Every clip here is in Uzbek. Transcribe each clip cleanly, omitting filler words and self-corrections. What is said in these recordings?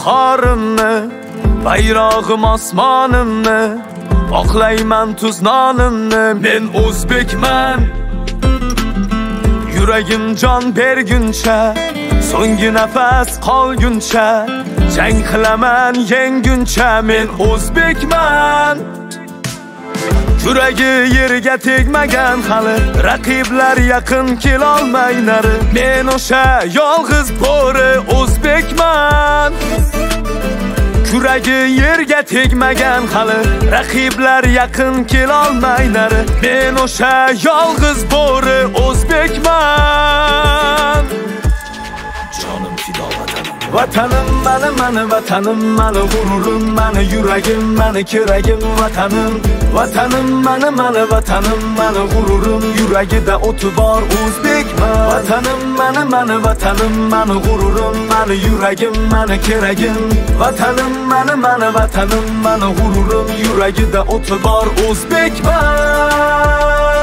iftihorimni, bayrog'im osmonimni, oqlayman tuz nonimni. Men o'zbekman, yuragim jon berguncha, so'nggi nafas qolguncha, jang qilaman yenguncha. Men o'zbekman, yuragi yerga tegmagan hali, raqiblar yaqin kelolmay nari. Men o'sha yolg'iz bo'ri o'zbekman, yuragi yerga tegmagan hali, raqiblar yaqin kelolmay nari. Men o'sha yolg'iz bo'ri o'zbekman. Jonim fido vatanim, vatanim mani vatanim, mani g'ururim, mani yuragim, mani keragim vatanim. Vatanim mani vatanim, mani g'ururim, yuragida o'ti bor o'zbekman. Vatanim mani vatanim, mani g'ururim, mani yuragim, mani keragim. Vatanim mani vatanim, mani g'ururim, yuragida o'ti bor o'zbekman.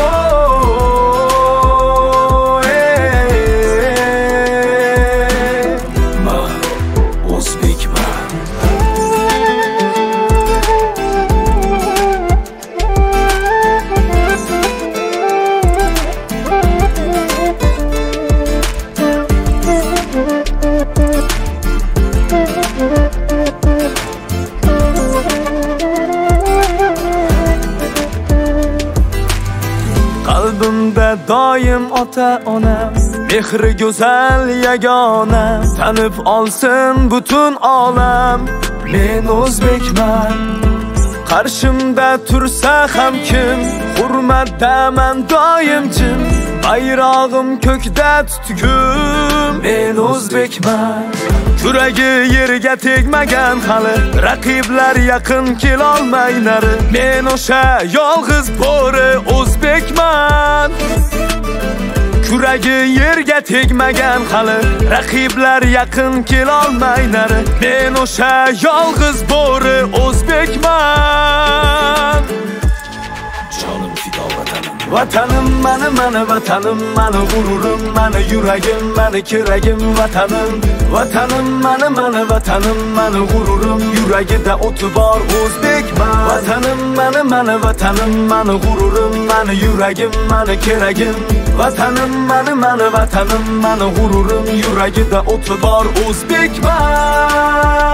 Qalbimda doim ota-onam, mehri go'zal yagona, tanib olsin butun olam. Men o'zbekman, qarshimda tursa ham kim, hurmatdaman doim jim, bayrog'im ko'kda tutgum. Men o'zbekman, yuragi yerga tegmagan hali, raqiblar yaqin kelolmay nari. Men o'sha yolg'iz bo'ri o'zbekman, yuragi yerga tegmagan hali, raqiblar yaqin kelolmay nari. Men o'sha yolg'iz bo'ri o'zbekman. Jonim fido vatanim, vatanim mani vatanim, mani g'ururim, mani yuragim, mani keragim vatanim. Vatanim mani vatanim, mani g'ururim, yuragida o'ti bor o'zbekman. Vatanim mani vatanim, mani g'ururim, mani yuragim, mani keragim. Vatanim mani vatanim, mani g'ururim, yuragida o'ti bor o'zbekman.